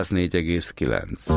4,9.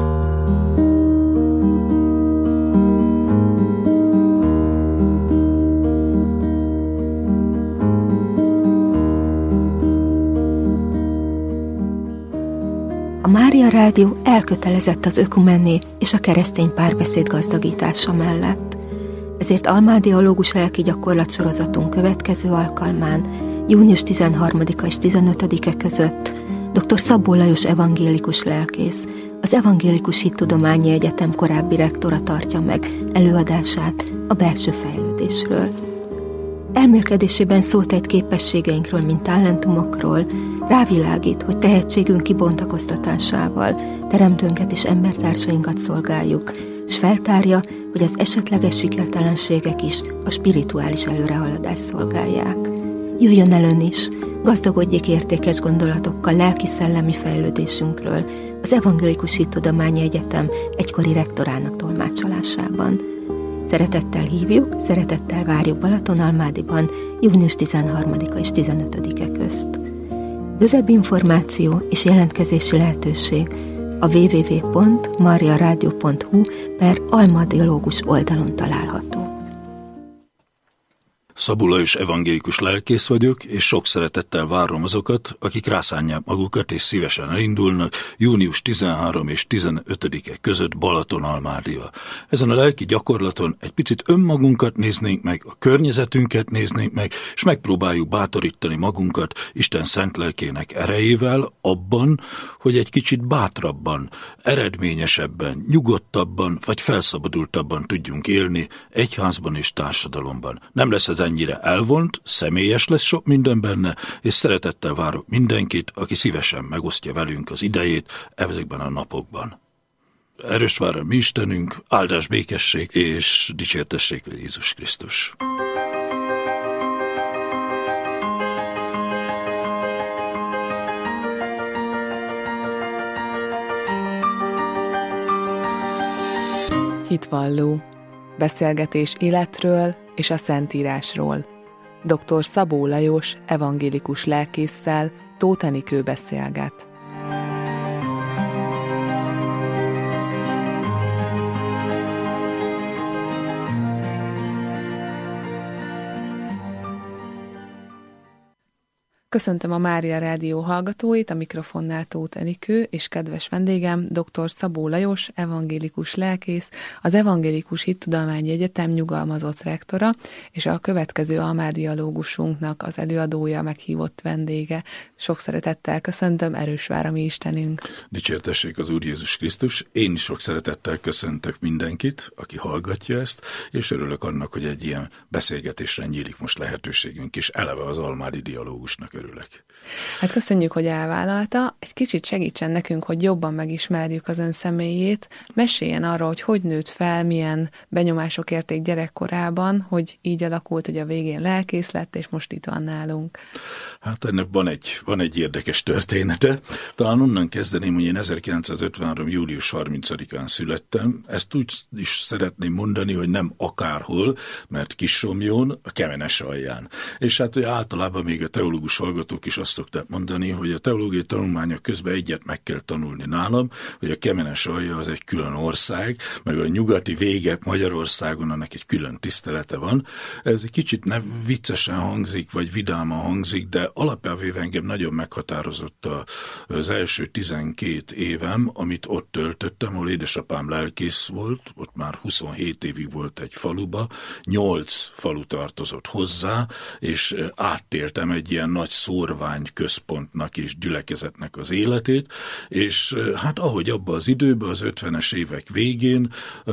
A Mária Rádió elkötelezett az ökumenné és a keresztény párbeszéd gazdagítása mellett. Ezért almádiológus lelki gyakorlatsorozatunk következő alkalmán, június 13-a és 15-e között dr. Szabó Lajos evangélikus lelkész, az Evangélikus Hittudományi Egyetem korábbi rektora tartja meg előadását a belső fejlődésről. Elmélkedésében szót egy képességeinkről, mint talentumokról, rávilágít, hogy tehetségünk kibontakoztatásával teremtőnket és embertársainkat szolgáljuk, s feltárja, hogy az esetleges sikertelenségek is a spirituális előrehaladást szolgálják. Jöjjön el ön is, gazdagodjék értékes gondolatokkal lelki-szellemi fejlődésünkről az Evangélikus Hittudományi Egyetem egykori rektorának tolmácsolásában. Szeretettel hívjuk, szeretettel várjuk Balatonalmádiban június 13-a és 15-e közt. Bővebb információ és jelentkezési lehetőség a www.mariaradio.hu/almadiológus oldalon található. Szabó Lajos evangélikus lelkész vagyok, és sok szeretettel várom azokat, akik rászánják magukat és szívesen elindulnak június 13 és 15-e között Balatonalmádiba. Ezen a lelki gyakorlaton egy picit önmagunkat néznénk meg, a környezetünket néznénk meg, és megpróbáljuk bátorítani magunkat Isten szent lelkének erejével abban, hogy egy kicsit bátrabban, eredményesebben, nyugodtabban vagy felszabadultabban tudjunk élni egyházban és társadalomban. Nem lesz ez ennyire elvont, személyes lesz sok minden benne, és szeretettel várok mindenkit, aki szívesen megosztja velünk az idejét ezekben a napokban. Erős vár a mi Istenünk, áldás, békesség és dicsértessék Jézus Krisztus. Hitvalló. Beszélgetés életről és a Szentírásról. Dr. Szabó Lajos evangélikus lelkésszel Tóth Enikő beszélget. Köszöntöm a Mária Rádió hallgatóit, a mikrofonnál Tóth Enikő, és kedves vendégem dr. Szabó Lajos, evangélikus lelkész, az Evangélikus Hittudományi Egyetem nyugalmazott rektora, és a következő almádiológusunknak az előadója, meghívott vendége. Sok szeretettel köszöntöm, erős vár a mi Istenünk. Dicsértessék az Úr Jézus Krisztus. Én is sok szeretettel köszöntök mindenkit, aki hallgatja ezt, és örülök annak, hogy egy ilyen beszélgetésre nyílik most lehetőségünk, és eleve az almádi dialógusnak örülök. Hát köszönjük, hogy elvállalta. Egy kicsit segítsen nekünk, hogy jobban megismerjük az ön személyét. Meséljen arról, hogy hogy nőtt fel, milyen benyomások érték gyerekkorában, hogy így alakult, hogy a végén lelkész lett, és most itt van nálunk. Hát ennek van egy érdekes története. Talán onnan kezdeném, hogy én 1953. július 30-án születtem. Ezt úgy is szeretném mondani, hogy nem akárhol, mert Kissomjón, a Kemenesalján. És hát általában még a teológus hallgatók is azt szokták mondani, hogy a teológiai tanulmányok közben egyet meg kell tanulni nálam, hogy a Kemenesalja az egy külön ország, meg a nyugati vége Magyarországon annak egy külön tisztelete van. Ez egy kicsit viccesen hangzik, vagy vidáman hangzik, de alapjában engem nagyon meghatározott az első 12 évem, amit ott töltöttem, ahol édesapám lelkész volt, ott már 27 évig volt egy faluba, 8 falu tartozott hozzá, és áttéltem egy ilyen nagy szórvány központnak és gyülekezetnek az életét, és hát ahogy abban az időben, az 50-es évek végén,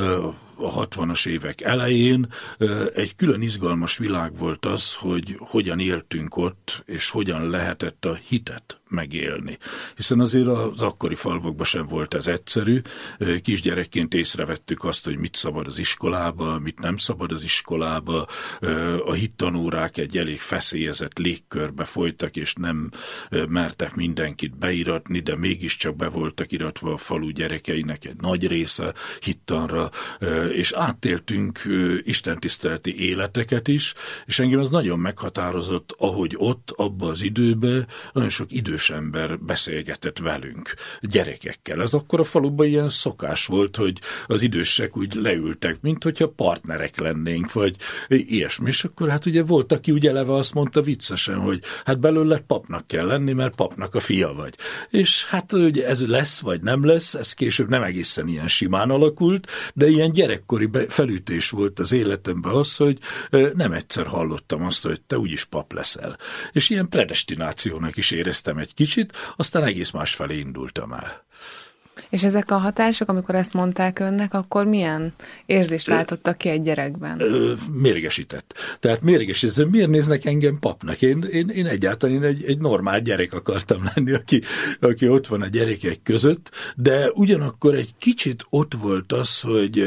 a 60-as évek elején egy külön izgalmas világ volt az, hogy hogyan éltünk ott, és hogyan lehetett a hitet megélni. Hiszen azért az akkori falvakban sem volt ez egyszerű. Kisgyerekként észrevettük azt, hogy mit szabad az iskolába, mit nem szabad az iskolába. A hittanórák egy elég feszélyezett légkörbe folytak, és nem mertek mindenkit beiratni, de mégiscsak be voltak iratva a falu gyerekeinek egy nagy része hittanra, és áttéltünk istentiszteleti életeket is, és engem az nagyon meghatározott, ahogy ott, abba az időben nagyon sok idős idős ember beszélgetett velünk, gyerekekkel. Ez akkor a faluban ilyen szokás volt, hogy az idősek úgy leültek, mint hogyha partnerek lennénk, vagy ilyesmi. És akkor hát ugye volt, aki ugye eleve azt mondta viccesen, hogy hát belőle papnak kell lenni, mert papnak a fia vagy. És hát ugye ez lesz, vagy nem lesz, ez később nem egészen ilyen simán alakult, de ilyen gyerekkori felütés volt az életemben az, hogy nem egyszer hallottam azt, hogy te úgyis pap leszel. És ilyen predestinációnak is éreztem egy kicsit, aztán egész másfelé indultam el. És ezek a hatások, amikor ezt mondták önnek, akkor milyen érzést váltottak ki egy gyerekben? Mérgesített. Tehát mérgesített. Miért néznek engem papnak? Én egyáltalán egy normál gyerek akartam lenni, aki ott van a gyerekek között, de ugyanakkor egy kicsit ott volt az,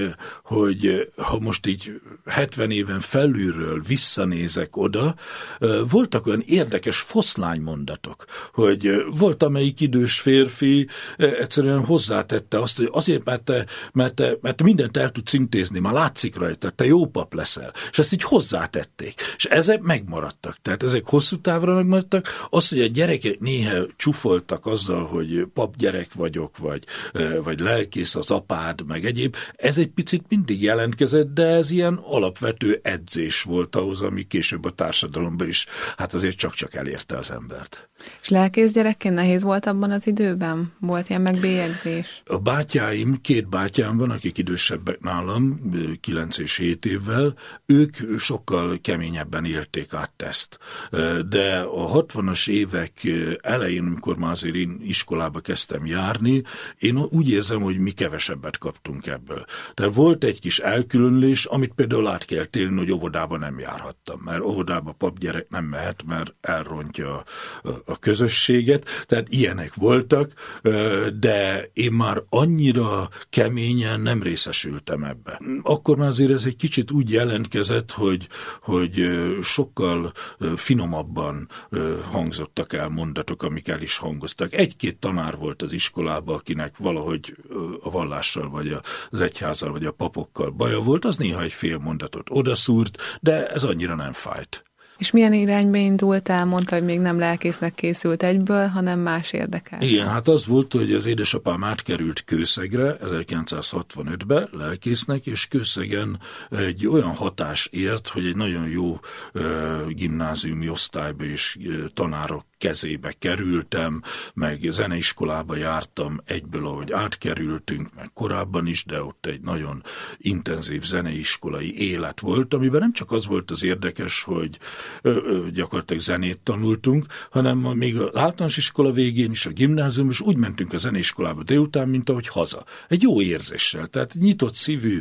hogy ha most így 70 éven felülről visszanézek oda, voltak olyan érdekes foszlánymondatok, hogy volt amelyik idős férfi egyszerűen hozzátette azt, hogy azért, mert mindent el tudsz intézni, már látszik rajta, te jó pap leszel. És ezt így hozzátették. És ezek megmaradtak. Tehát ezek hosszú távra megmaradtak. Az, hogy a gyerekek néha csúfoltak azzal, hogy papgyerek vagyok, vagy lelkész az apád, meg egyéb, ez egy picit mindig jelentkezett, de ez ilyen alapvető edzés volt ahhoz, ami később a társadalomban is hát azért csak-csak elérte az embert. És lelkész gyerekként nehéz volt abban az időben? Volt ilyen megbélyegzés? A bátyáim, 2 bátyám van, akik idősebbek nálam, 9 és 7 évvel, ők sokkal keményebben élték át ezt. De a 60-as évek elején, amikor már azért én iskolába kezdtem járni, én úgy érzem, hogy mi kevesebbet kaptunk ebből. De volt egy kis elkülönülés, amit például át kell élni, hogy óvodába nem járhattam, mert óvodába papgyerek nem mehet, mert elrontja a közösséget, tehát ilyenek voltak, de én már annyira keményen nem részesültem ebbe. Akkor már azért ez egy kicsit úgy jelentkezett, hogy sokkal finomabban hangzottak el mondatok, amik el is hangoztak. 1-2 tanár volt az iskolában, akinek valahogy a vallással, vagy az egyházzal, vagy a papokkal baja volt, az néha egy fél mondatot odaszúrt, de ez annyira nem fájt. És milyen irányba indultál? Mondta, hogy még nem lelkésznek készült egyből, hanem más érdekel. Igen, hát az volt, hogy az édesapám átkerült Kőszegre 1965-ben lelkésznek, és Kőszegen egy olyan hatás ért, hogy egy nagyon jó gimnáziumi osztályba is tanárok kezébe kerültem, meg zeneiskolába jártam egyből, ahogy átkerültünk, meg korábban is, de ott egy nagyon intenzív zeneiskolai élet volt, amiben nem csak az volt az érdekes, hogy gyakorlatilag zenét tanultunk, hanem még az általános iskola végén is, a gimnázium is úgy mentünk a zeneiskolába délután, mint ahogy haza. Egy jó érzéssel, tehát nyitott szívű,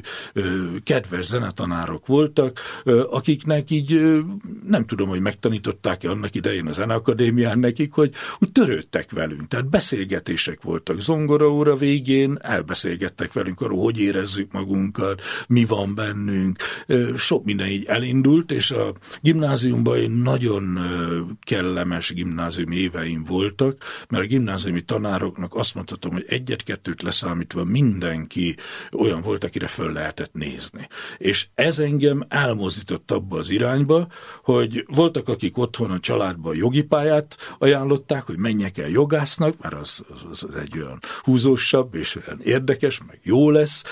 kedves zenetanárok voltak, akiknek így nem tudom, hogy megtanították-e annak idején a zeneakadémián nekik, hogy úgy törődtek velünk, tehát beszélgetések voltak zongoraóra végén, elbeszélgettek velünk arról, hogy érezzük magunkat, mi van bennünk, sok minden így elindult, és a gimnáziumban nagyon kellemes gimnáziumi éveim voltak, mert a gimnáziumi tanároknak azt mondhatom, hogy 1-2 leszámítva mindenki olyan volt, akire föl lehetett nézni. És ez engem elmozdított abba az irányba, hogy voltak, akik otthon a családban jogi pályát ajánlották, hogy menjek el jogásznak, mert az egy olyan húzósabb és olyan érdekes, meg jó lesz.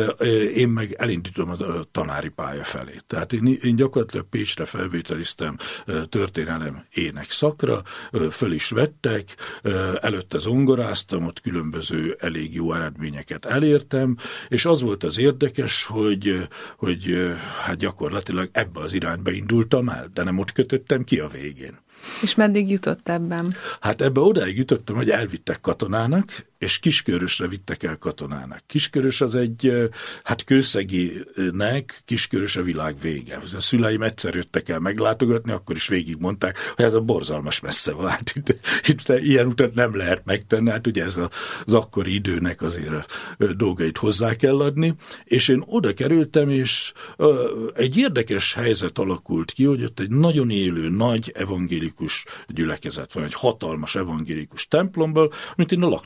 Én meg elindítom a tanári pálya felé. Tehát én gyakorlatilag Pécsre felvételiztem történelem ének szakra, föl is vettek, előtte zongoráztam, ott különböző elég jó eredményeket elértem, és az volt az érdekes, hogy hát gyakorlatilag ebbe az irányba indultam el, de nem ott kötöttem ki a végén. És meddig jutott ebben? Hát ebbe odáig jutottam, hogy elvittek katonának, és Kiskörösre vittek el katonának. Kiskörös az egy, hát Kőszeginek Kiskörös a világ vége. A szüleim egyszer jöttek el meglátogatni, akkor is végigmondták, hogy ez a borzalmas messze van. Hát itt ilyen utat nem lehet megtenni, hát ugye ez az akkori időnek azért a dolgait hozzá kell adni. És én oda kerültem, és egy érdekes helyzet alakult ki, hogy ott egy nagyon élő, nagy evangélikus gyülekezet van, egy hatalmas evangélikus templomból, amit én a laktanyában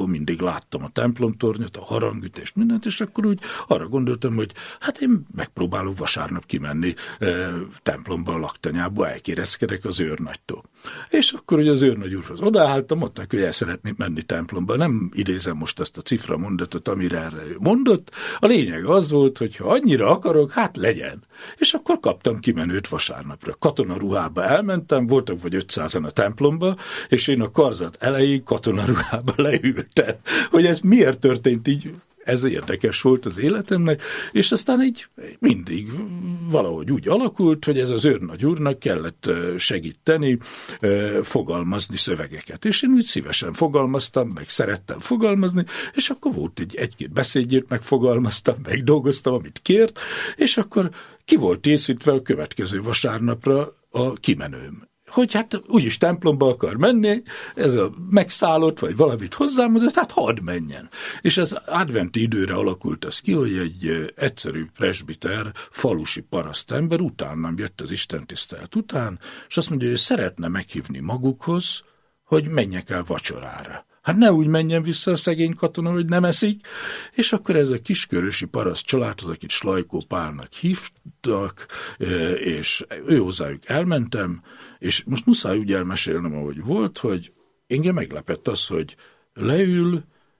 Ausztriában mindig láttam a templomtornyot, a harangütést, mindent, és akkor úgy arra gondoltam, hogy hát én megpróbálok vasárnap kimenni templomba, a laktanyába, elkéreckedek az őrnagytól. És akkor ugye az őrnagy úrhoz odaálltam, mondták, hogy el szeretnék menni templomba. Nem idézem most azt a cifra mondatot, amire erre ő mondott. A lényeg az volt, hogy ha annyira akarok, hát legyen. És akkor kaptam kimenőt vasárnapra. Katonaruhába elmentem, voltak vagy 500-an a templomba, és én a karzat elején katonaruhába leültem. Hogy ez miért történt így, ez érdekes volt az életemnek, és aztán így mindig valahogy úgy alakult, hogy ez az őrnagy úrnak kellett segíteni, fogalmazni szövegeket. És én úgy szívesen fogalmaztam, meg szerettem fogalmazni, és akkor volt egy-két beszédjét megfogalmaztam, megdolgoztam, amit kért, és akkor ki volt készítve a következő vasárnapra a kimenőm. Hogy hát úgyis templomba akar menni, ez a megszállott, vagy valamit hozzámondott, hát hadd menjen. És az adventi időre alakult az ki, hogy egy egyszerű presbiter, falusi parasztember utánam jött az istentisztelet után, és azt mondja, hogy szeretne meghívni magukhoz, hogy menjek el vacsorára. Hát ne úgy menjen vissza a szegény katona, hogy nem eszik, és akkor ez a kiskörösi paraszt családhoz, akit Slajkó Pálnak hívtak, és ő hozzájuk elmentem, és most muszáj úgy elmesélnem, ahogy volt, hogy engem meglepett az, hogy leül,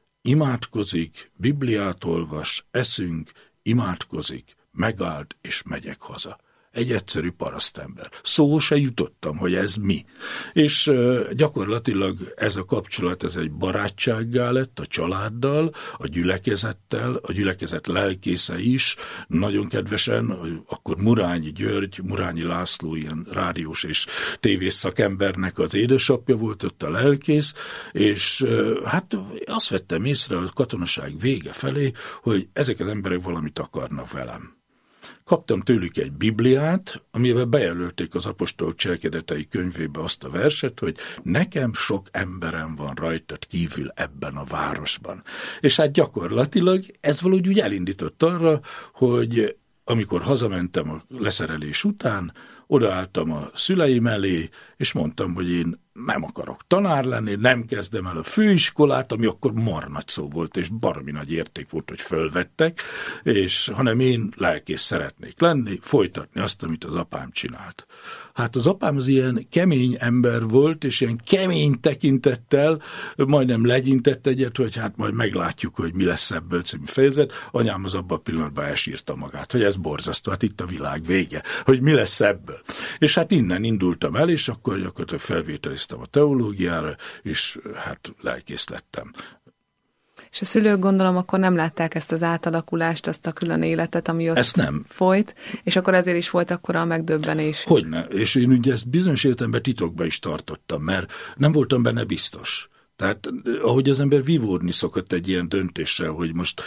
imádkozik, Bibliát olvas, eszünk, imádkozik, megállt, és megyek haza. Egy egyszerű parasztember. Szó se jutottam, hogy ez mi. És gyakorlatilag ez a kapcsolat, ez egy barátsággá lett a családdal, a gyülekezettel, a gyülekezet lelkésze is, nagyon kedvesen, akkor Murányi György, Murányi László, ilyen rádiós és tévés szakembernek az édesapja volt ott a lelkész, és hát azt vettem észre a katonaság vége felé, hogy ezek az emberek valamit akarnak velem. Kaptam tőlük egy Bibliát, amiben bejelölték az apostol cselekedetei könyvébe azt a verset, hogy nekem sok emberem van rajtad kívül ebben a városban. És hát gyakorlatilag ez valahogy úgy elindított arra, hogy amikor hazamentem a leszerelés után, odaálltam a szüleim elé, és mondtam, hogy én nem akarok tanár lenni, nem kezdem el a főiskolát, ami akkor marha nagy szó volt, és baromi nagy érték volt, hogy fölvettek, és hanem én lelkész szeretnék lenni, folytatni azt, amit az apám csinált. Hát az apám az ilyen kemény ember volt, és ilyen kemény tekintettel majdnem legyintett egyet, hogy hát majd meglátjuk, hogy mi lesz ebből című fejezet. Anyám az abban a pillanatban elsírta magát, hogy ez borzasztó, hát itt a világ vége, hogy mi lesz ebből. És hát innen indultam el, és akkor gyakorlatilag felvételiztem a teológiára, és hát lelkész lettem. És a szülők gondolom akkor nem látták ezt az átalakulást, azt a külön életet, ami ott folyt, és akkor ezért is volt akkora a megdöbbenés. Hogyne, és én ugye ezt bizonyos értelemben titokba is tartottam, mert nem voltam benne biztos. Tehát ahogy az ember vívódni szokott egy ilyen döntéssel, hogy most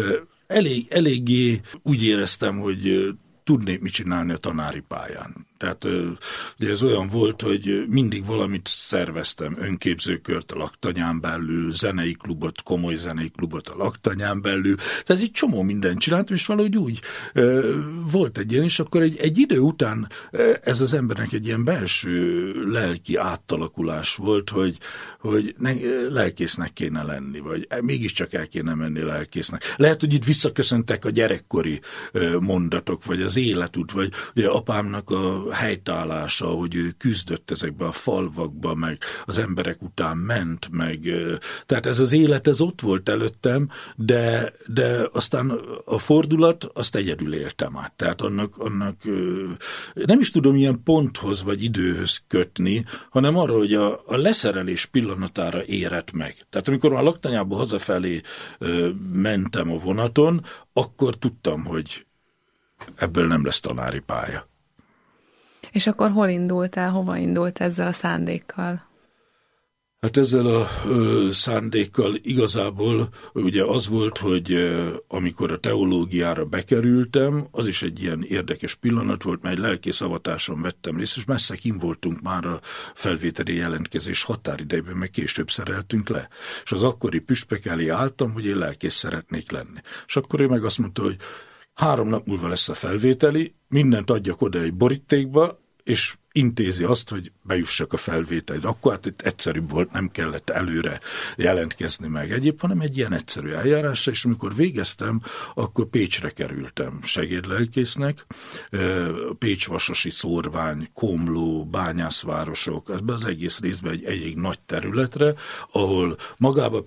eléggé úgy éreztem, hogy tudnék mit csinálni a tanári pályán. Tehát ugye ez olyan volt, hogy mindig valamit szerveztem, önképzőkört a laktanyán belül, zenei klubot, komoly zenei klubot a laktanyán belül. Tehát egy csomó mindent csináltam, és valahogy úgy volt egy ilyen, és akkor egy idő után ez az embernek egy ilyen belső lelki átalakulás volt, hogy lelkésznek kéne lenni, vagy mégiscsak el kéne menni lelkésznek. Lehet, hogy itt visszaköszöntek a gyerekkori mondatok, vagy az életút, vagy ugye apámnak a helytállása, hogy ő küzdött ezekbe a falvakba, meg az emberek után ment, meg tehát ez az élet, ez ott volt előttem, de aztán a fordulat, azt egyedül éltem át. Tehát annak nem is tudom ilyen ponthoz vagy időhöz kötni, hanem arra, hogy a leszerelés pillanatára érett meg. Tehát amikor a laktanyába hazafelé mentem a vonaton, akkor tudtam, hogy ebből nem lesz tanári pálya. És akkor hol indultál, hova indult ezzel a szándékkal? Hát ezzel a szándékkal igazából ugye az volt, hogy amikor a teológiára bekerültem, az is egy ilyen érdekes pillanat volt, mert egy lelkészavatáson vettem részt, és messze kint voltunk már a felvételi jelentkezés határidejében, meg később szereltünk le. És az akkori püspök elé álltam, hogy én lelkész szeretnék lenni. És akkor ő meg azt mondta, hogy 3 nap múlva lesz a felvételi, mindent adjak oda egy borítékba, és intézi azt, hogy bejussak a felvételre. Akkor hát itt egyszerűbb volt, nem kellett előre jelentkezni meg egyéb, hanem egy ilyen egyszerű eljárásra, és amikor végeztem, akkor Pécsre kerültem segédlelkésznek, Pécs-Vasasi szórvány, Komló, bányászvárosok, ebben az egész részben egy elég nagy területre, ahol magában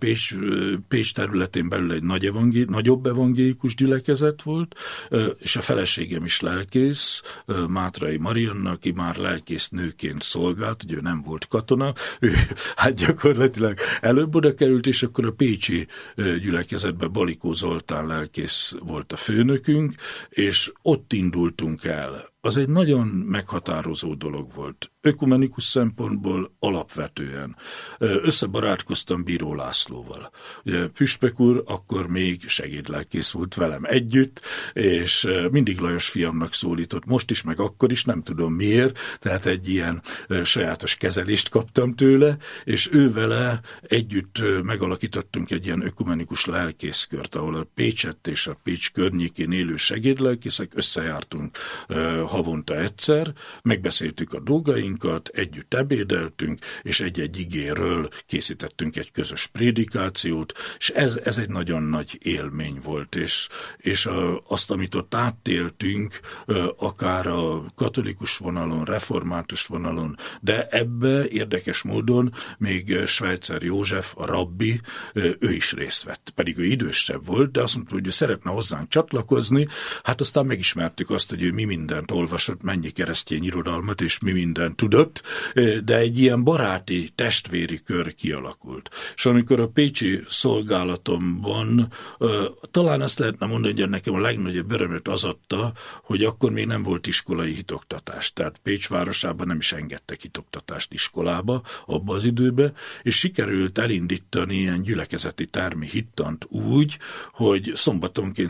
Pécs területén belül egy nagyobb evangélikus gyülekezet volt, és a feleségem is lelkész, Mátrai Marianna, aki már lelkész nőként szolgált, ugye ő nem volt katona, ő hát gyakorlatilag előbb oda került, és akkor a pécsi gyülekezetben Balikó Zoltán lelkész volt a főnökünk, és ott indultunk el. Az egy nagyon meghatározó dolog volt. Ökumenikus szempontból alapvetően. Összebarátkoztam Bíró Lászlóval. Ugye Püspök úr akkor még segédlelkész volt velem együtt, és mindig Lajos fiamnak szólított, most is, meg akkor is, nem tudom miért, tehát egy ilyen sajátos kezelést kaptam tőle, és ő vele együtt megalakítottunk egy ilyen ökumenikus lelkészkört, ahol a Pécset és a Pécs környékén élő segédlelkészek összejártunk havonta egyszer, megbeszéltük a dolgainkat, együtt ebédeltünk, és egy-egy igéről készítettünk egy közös prédikációt, és ez egy nagyon nagy élmény volt, és azt, amit ott áttéltünk, akár a katolikus vonalon, református vonalon, de ebbe érdekes módon még Schweitzer József, a rabbi, ő is részt vett, pedig ő idősebb volt, de azt mondta, hogy ő szeretne hozzánk csatlakozni, hát aztán megismertük azt, hogy ő mi mindent olvasott, mennyi keresztény irodalmat, és mi mindent tudott, de egy ilyen baráti, testvéri kör kialakult. És amikor a pécsi szolgálatomban, talán azt lehetne mondani, hogy nekem a legnagyobb örömöt az adta, hogy akkor még nem volt iskolai hitoktatás, tehát Pécs városában nem is engedtek hitoktatást iskolába abba az időben, és sikerült elindítani ilyen gyülekezeti termi hittant úgy, hogy szombatonként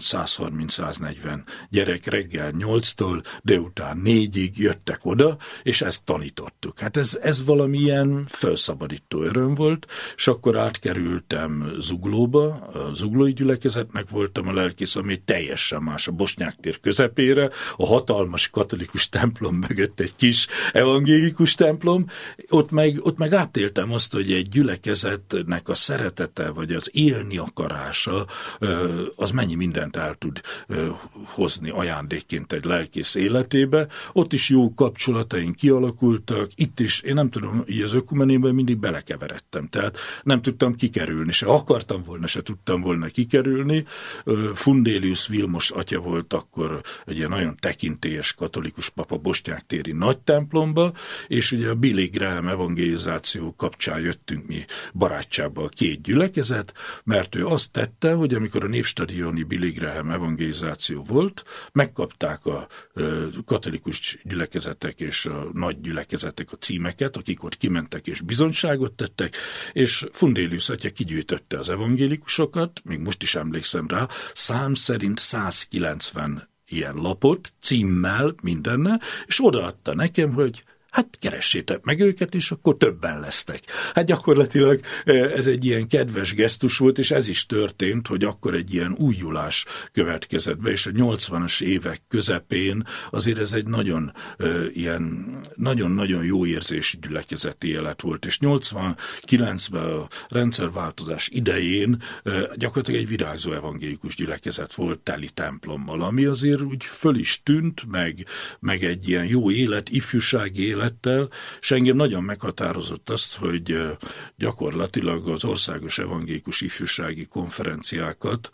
130-140 gyerek reggel 8-tól délután 4-ig jöttek oda, és ezt tanítottuk. Hát ez valamilyen felszabadító öröm volt, és akkor átkerültem Zuglóba, a zuglói gyülekezetnek voltam a lelkész, ami teljesen más, a Bosnyák tér közepére, a hatalmas katolikus templom mögött egy kis evangélikus templom, ott meg átéltem azt, hogy egy gyülekezetnek a szeretete, vagy az élni akarása, az mennyi mindent el tud hozni ajándékként egy lelkész életébe. Ott is jó kapcsolataink kialakultak, itt is, én nem tudom, így az ökumenében mindig belekeveredtem, tehát nem tudtam kikerülni, se akartam volna, se tudtam volna kikerülni. Fundélius Vilmos atya volt akkor egy ilyen nagyon tekintélyes katolikus papa Bosnyák téri nagy templomba, és ugye a Billy Graham evangelizáció kapcsán jöttünk mi barátságba a két gyülekezet, mert ő azt tette, hogy amikor a Népstadioni Billy Graham evangelizáció volt, megkapták a katolikus gyülekezetek és a nagy gyülekezetek a címeket, akik ott kimentek és bizonyságot tettek, és Fundélius atya kigyűjtötte az evangélikusokat, még most is emlékszem rá, szám szerint 190 ilyen lapot, címmel, mindennel, és odaadta nekem, hogy hát keressétek meg őket, és akkor többen lesztek. Hát gyakorlatilag ez egy ilyen kedves gesztus volt, és ez is történt, hogy akkor egy ilyen újulás következett be, és a 80-as évek közepén azért ez egy nagyon-nagyon jó érzésű gyülekezeti élet volt, és 89-ben a rendszerváltozás idején gyakorlatilag egy virágzó evangélikus gyülekezet volt teli templommal, ami azért úgy föl is tűnt, meg egy ilyen jó élet, ifjúsági élet, és engem nagyon meghatározott azt, hogy gyakorlatilag az országos evangélikus ifjúsági konferenciákat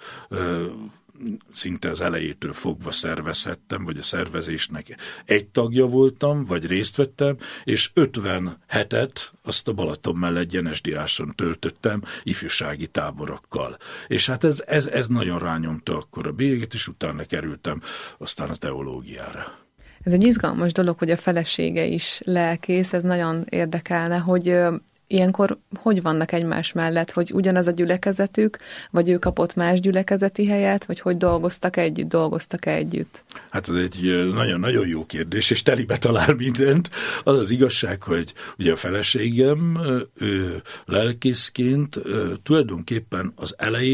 szinte az elejétől fogva szervezhettem, vagy a szervezésnek egy tagja voltam, vagy részt vettem, és 50 hetet azt a Balaton mellett Gyenesdiáson töltöttem ifjúsági táborokkal. És hát ez nagyon rányomta akkor a bélyeget, és utána kerültem aztán a teológiára. Ez egy izgalmas dolog, hogy a felesége is lelkész, ez nagyon érdekelne, hogy ilyenkor hogy vannak egymás mellett, hogy ugyanaz a gyülekezetük, vagy ő kapott más gyülekezeti helyet, vagy hogy dolgoztak együtt? Hát ez egy nagyon-nagyon jó kérdés, és telibe talál mindent. Az az igazság, hogy ugye a feleségem, ő lelkészként tulajdonképpen az elején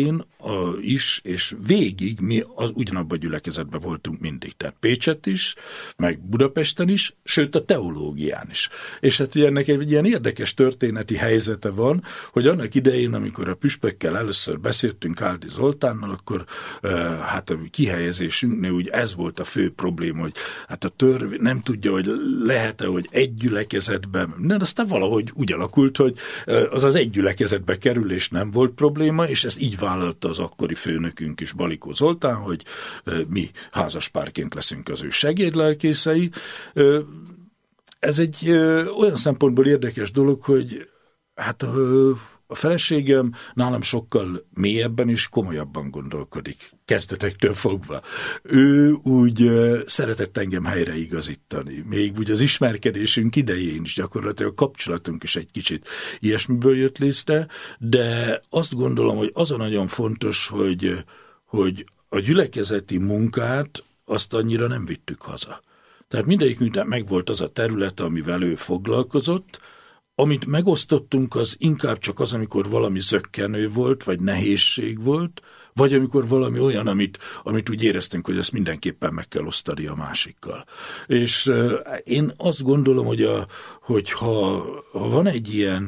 is, és végig mi ugyanabban a gyülekezetben voltunk mindig. Tehát Pécsett is, meg Budapesten is, sőt a teológián is. És hát ugye ennek egy ilyen érdekes történeti helyzete van, hogy annak idején, amikor a püspökkel először beszéltünk Áldi Zoltánnal, akkor hát a kihelyezésünknél úgy ez volt a fő probléma, hogy hát a törvény nem tudja, hogy lehet-e, hogy egy gyülekezetben, de aztán valahogy úgy alakult, hogy az egy gyülekezetbe kerülés nem volt probléma, és ezt így vállalta az akkori főnökünk is, Balikó Zoltán, hogy mi házaspárként leszünk az ő segédlelkészei. Ez egy olyan szempontból érdekes dolog, hogy hát a feleségem nálam sokkal mélyebben és komolyabban gondolkodik, kezdetektől fogva. Ő úgy szeretett engem helyreigazítani. Még úgy az ismerkedésünk idején is gyakorlatilag a kapcsolatunk is egy kicsit ilyesmiből jött létre, de azt gondolom, hogy az a nagyon fontos, hogy a gyülekezeti munkát azt annyira nem vittük haza. Tehát mindegyikünknek megvolt az a terület, amivel ő foglalkozott. Amit megosztottunk, az inkább csak az, amikor valami zökkenő volt, vagy nehézség volt, vagy amikor valami olyan, amit úgy éreztünk, hogy ezt mindenképpen meg kell osztani a másikkal. És én azt gondolom, hogy ha van egy ilyen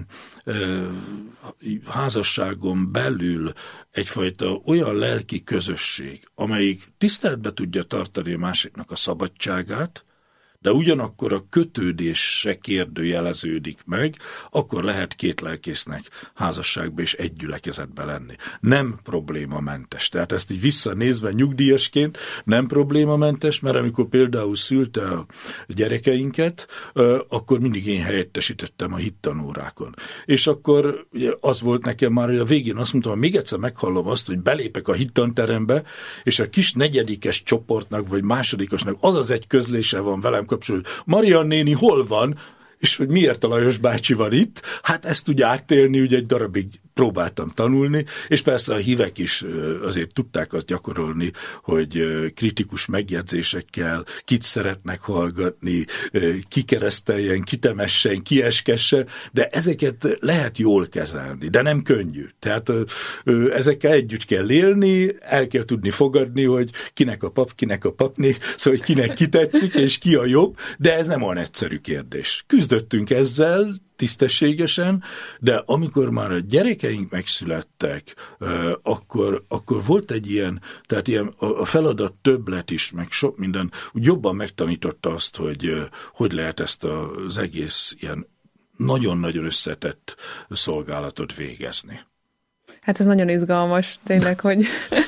házasságon belül egyfajta olyan lelki közösség, amelyik tiszteletbe tudja tartani a másiknak a szabadságát, de ugyanakkor a kötődés se kérdőjeleződik meg, akkor lehet két lelkésznek házasságba és egy gyülekezetbe lenni. Nem problémamentes. Tehát ezt így visszanézve nyugdíjasként nem problémamentes, mert amikor például szülte a gyerekeinket, akkor mindig én helyettesítettem a hittanórákon. És akkor ugye az volt nekem már, hogy a végén azt mondtam, hogy még egyszer meghallom azt, hogy belépek a hittanterembe, és a kis negyedikes csoportnak, vagy másodikosnak az egy közlése van velem kapcsolatban, Marian néni hol van, és hogy miért a Lajos bácsi van itt, hát ezt ugye átélni, ugye egy darabig próbáltam tanulni, és persze a hívek is azért tudták azt gyakorolni, hogy kritikus megjegyzésekkel kit szeretnek hallgatni, kikereszteljen, kitemessen, kieskessen, de ezeket lehet jól kezelni, de nem könnyű. Tehát ezekkel együtt kell élni, el kell tudni fogadni, hogy kinek a pap, kinek a papné, szóval hogy kinek kitetszik, és ki a jobb, de ez nem olyan egyszerű kérdés. Küzdöttünk ezzel, tisztességesen, de amikor már a gyerekeink megszülettek, akkor volt egy ilyen, tehát ilyen a feladat többlet is, meg sok minden, úgy jobban megtanította azt, hogy lehet ezt az egész ilyen nagyon-nagyon összetett szolgálatot végezni. Hát ez nagyon izgalmas, tényleg, hogy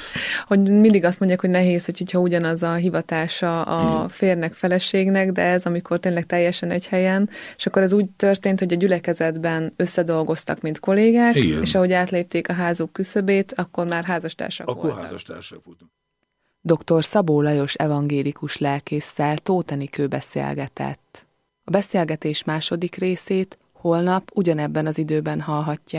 mindig azt mondják, hogy nehéz, hogyha ugyanaz a hivatása a férnek, feleségnek, de ez amikor tényleg teljesen egy helyen, és akkor ez úgy történt, hogy a gyülekezetben összedolgoztak, mint kollégák, igen. És ahogy átlépték a házuk küszöbét, akkor már házastársak voltak. Akkor házastársak voltunk. Dr. Szabó Lajos evangélikus lelkésszel Tóth Enikő beszélgetett. A beszélgetés második részét holnap ugyanebben az időben hallhatják.